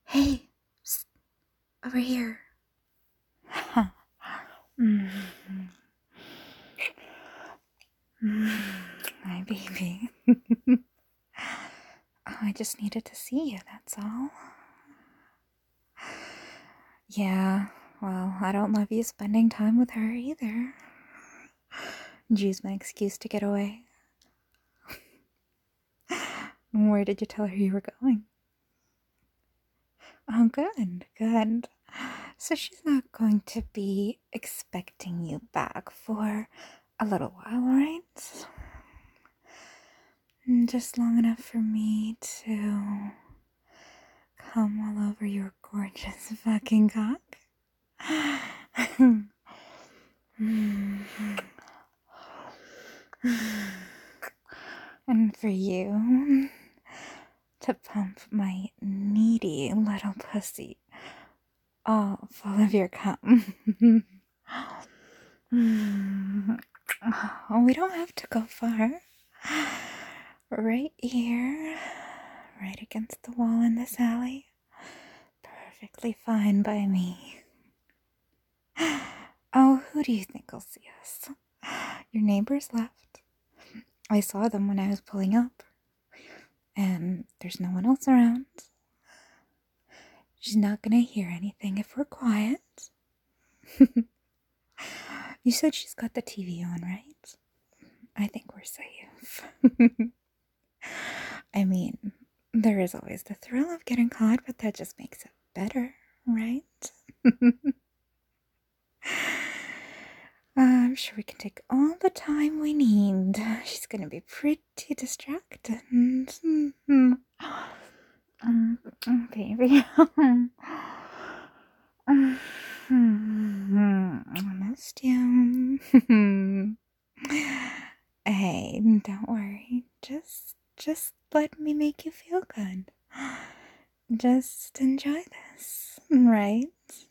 Hey, psst, over here. Mm. My baby. I just needed to see you, that's all. Yeah, well, I don't love you spending time with her either. Use my excuse to get away. Where did you tell her you were going? Oh, good. So she's not going to be expecting you back for a little while, right? Just long enough for me to come all over your gorgeous fucking cock. And for you to pump my needy little pussy all full of your cum. Oh, we don't have to go far. Right here, right against the wall in this alley. Perfectly fine by me. Oh, who do you think will see us? Your neighbors left. I saw them when I was pulling up. And there's no one else around. She's not gonna hear anything if we're quiet. You said she's got the TV on, right? I think we're safe. I mean, there is always the thrill of getting caught, but that just makes it better, right? I'm sure we can take all the time we need. She's gonna be pretty distracted. Baby. I missed you. Hey, don't worry. Just let me make you feel good. Just enjoy this, right?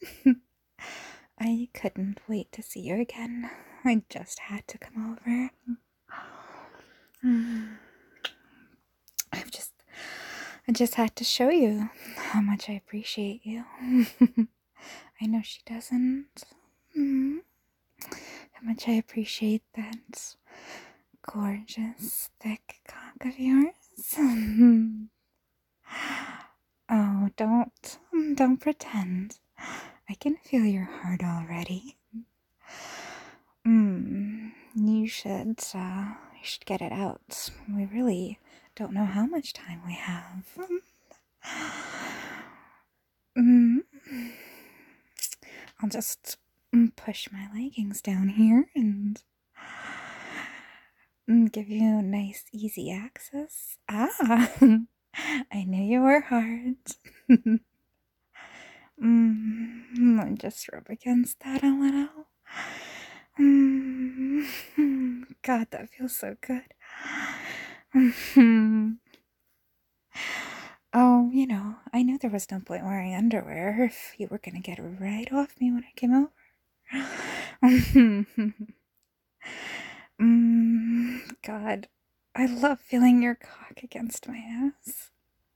I couldn't wait to see you again. I just had to come over. I just had to show you how much I appreciate you. I know she doesn't. How much I appreciate that gorgeous, thick cock of yours. Oh, don't pretend. I can feel your heart already. You should get it out. We really don't know how much time we have. I'll just push my leggings down here and give you nice, easy access. Ah, I knew you were hard. Just rub against that a little. God, that feels so good. Oh, I knew there was no point wearing underwear if you were gonna get right off me when I came over. God, I love feeling your cock against my ass.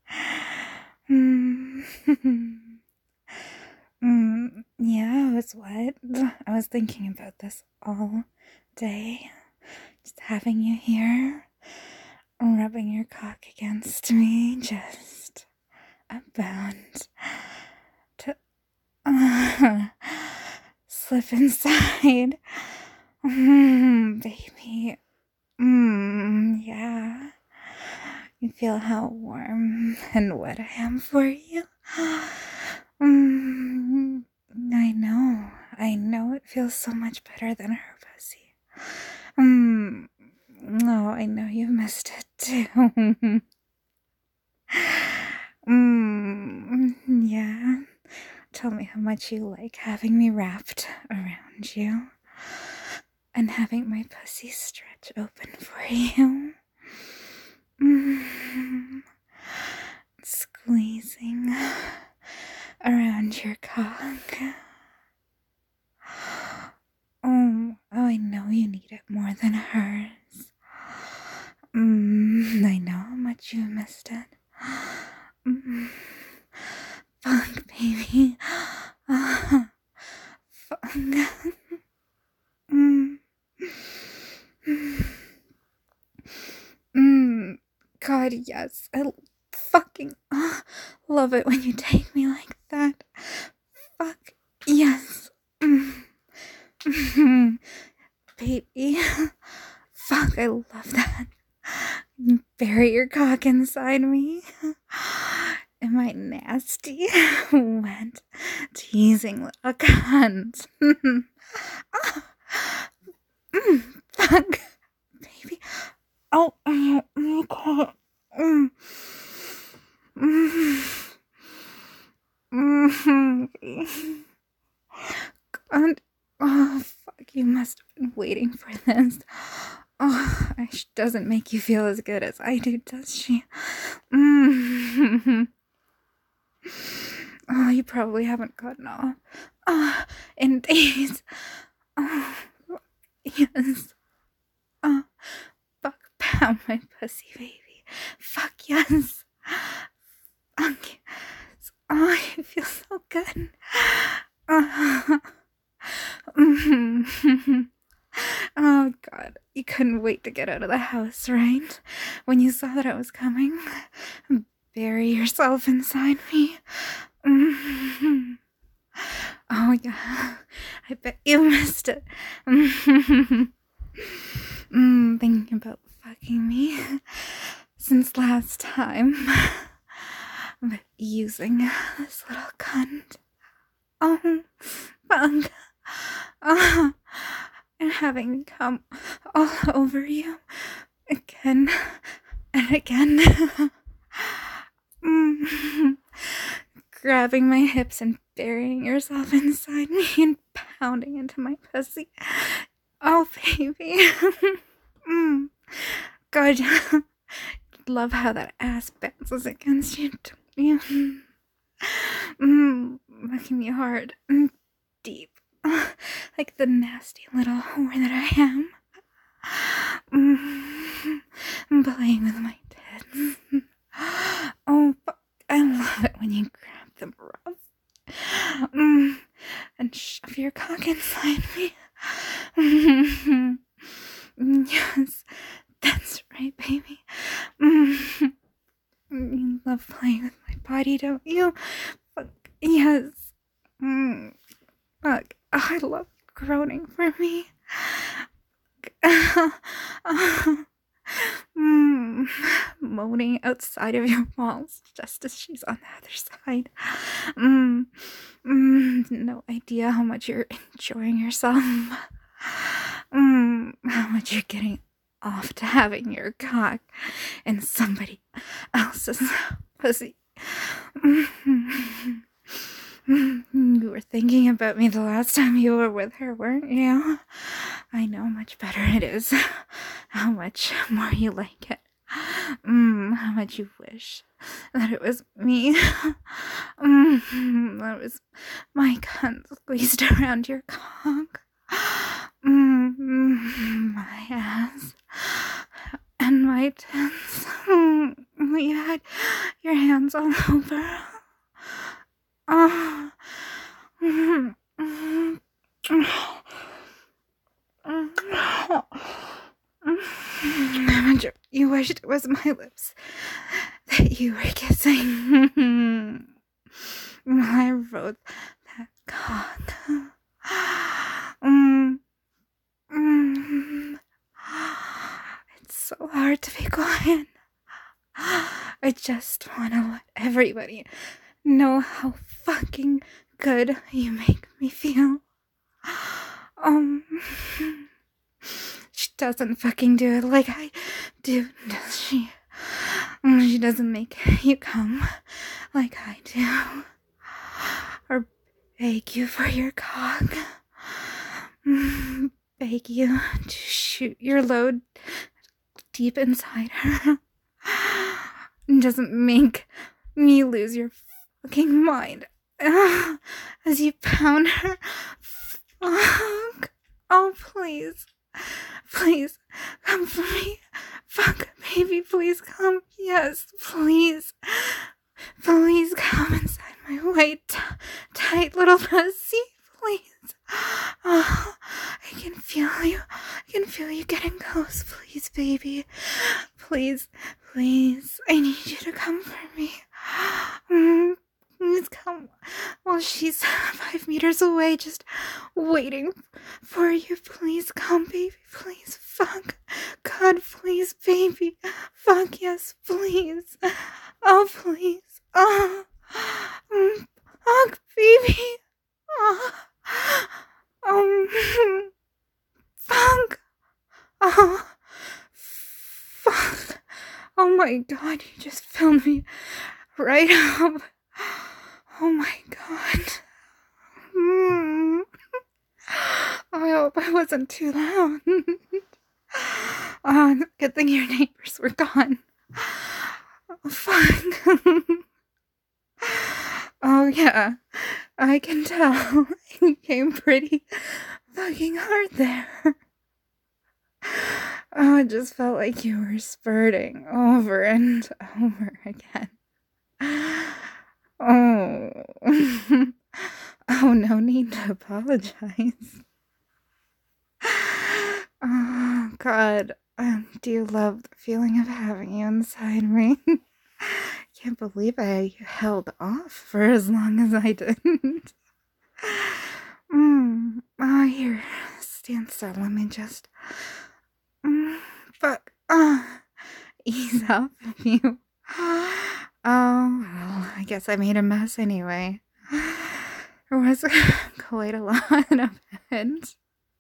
Yeah, I was wet. I was thinking about this all day. Just having you here, rubbing your cock against me, just about to slip inside. Baby. Yeah. You feel how warm and wet I am for you. I know it feels so much better than her pussy. Oh, I know you missed it too. Yeah. Tell me how much you like having me wrapped around you and having my pussy stretch open for you. Squeezing around your cock. Oh, I know you need it more than hers. I know how much you missed it. yes, I fucking love it when you take me like that. Fuck, yes. Baby. Fuck, I love that. Bury your cock inside me. Am I nasty, wet, teasing little cunt? Fuck, baby. Oh, God. God. Oh, fuck, you must have been waiting for this. Oh, she doesn't make you feel as good as I do, does she? Oh, you probably haven't gotten off. In days. Oh, yes. Oh, fuck, pound my pussy, baby. Fuck, yes. Fuck, yes. Oh, you feel so good. Oh, God. You couldn't wait to get out of the house, right? When you saw that I was coming, bury yourself inside me. Oh, yeah. I bet you missed it. Thinking about fucking me since last time. But using this little cunt. Oh, fuck. And having me come all over you again and again. Grabbing my hips and burying yourself inside me and pounding into my pussy. Oh, baby. God, love how that ass bounces against you. Making me hard and deep. Like the nasty little whore that I am. Playing with my tits. Oh, fuck. I love it when you grab them rough. And shove your cock inside me. Yes, that's right, baby. You love playing with my body, don't you? Fuck, yes. Fuck, I love groaning for me. Moaning outside of your walls just as she's on the other side. No idea how much you're enjoying yourself. How much you're getting off to having your cock in somebody else's pussy. You were thinking about me the last time you were with her, weren't you? I know much better it is. How much more you like it. How much you wish that it was me. That was my cunt squeezed around your cock. My ass. And my tits. You had your hands all over. You wished it was my lips that you were kissing while I rode that cock. It's so hard to be quiet. I just want to let everybody know how fucking good you make me feel. She doesn't fucking do it like I do, does she? She doesn't make you come like I do. Or beg you for your cock. Beg you to shoot your load deep inside her. Doesn't make me lose your fucking mind as you pound her. Fuck. Oh, please. Please, come for me. Fuck, baby, please come. Yes, please. Please come inside my white, tight little pussy. Please. Oh, I can feel you. I can feel you getting close. Please, baby. Please, please, I need you to come for me. Please come. Well, she's 5 meters away, just waiting for you. Please come, baby. Please, fuck. God, please, baby. Fuck, yes, please. Oh, please. Oh, fuck, baby. Oh, fuck. Oh, fuck. Oh my god, you just filled me right up. Oh my god. I hope I wasn't too loud. Good thing your neighbors were gone. Oh, fuck. Oh yeah, I can tell. You came pretty fucking hard there. Oh, it just felt like you were spurting over and over again. Oh. Oh, no need to apologize. Oh, God. Do you love the feeling of having you inside me? Can't believe I held off for as long as I didn't. Oh, here. Stand still. Let me just... fuck. Ease up if you... Oh, well, I guess I made a mess anyway. There was quite a lot of it.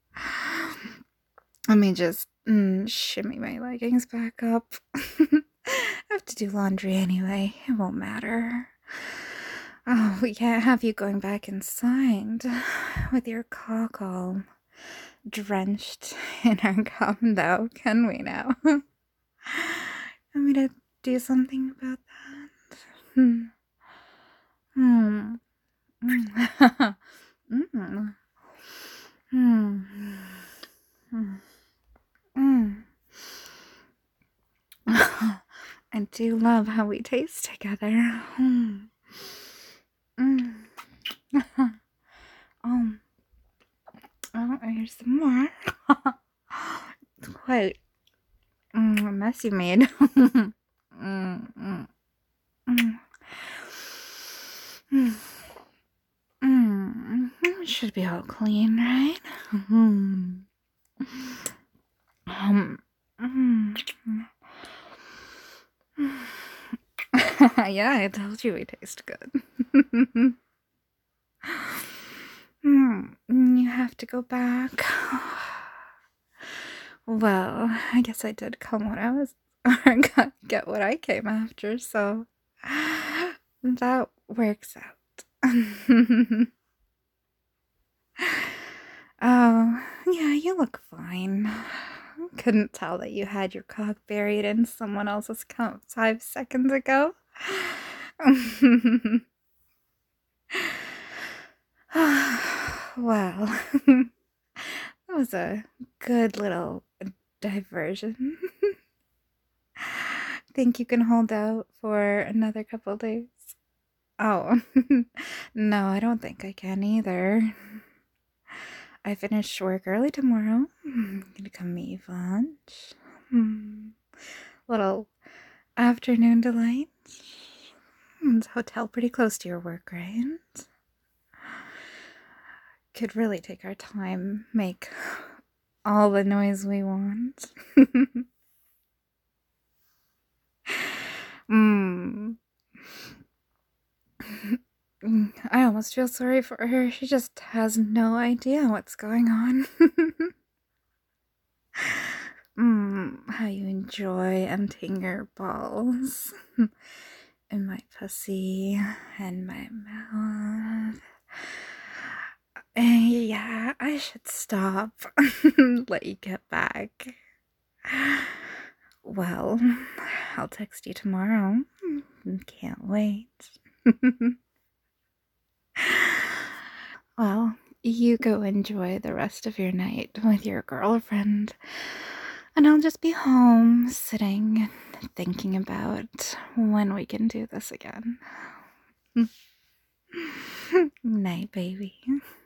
Let me just shimmy my leggings back up. I have to do laundry anyway. It won't matter. Oh, we can't have you going back inside with your cock all drenched in our cum, though, can we now? Want me to do something about that? I do love how we taste together. Oh, here's some more. It's quite a mess you made. It should be all clean, right? Yeah, I told you we taste good. You have to go back. Well, I guess I did come when I was get what I came after, so that works out. Oh, yeah, you look fine. Couldn't tell that you had your cock buried in someone else's cup 5 seconds ago. Well, that was a good little diversion. Think you can hold out for another couple days? Oh, no, I don't think I can either. I finish work early tomorrow. I'm gonna come meet you for lunch. Little afternoon delight. It's a hotel pretty close to your work, right? Could really take our time, make all the noise we want. I almost feel sorry for her. She just has no idea what's going on. How you enjoy emptying your balls in my pussy and my mouth. Yeah, I should stop. Let you get back. Well, I'll text you tomorrow. Can't wait. Well, you go enjoy the rest of your night with your girlfriend. And I'll just be home, sitting, thinking about when we can do this again. Night, baby.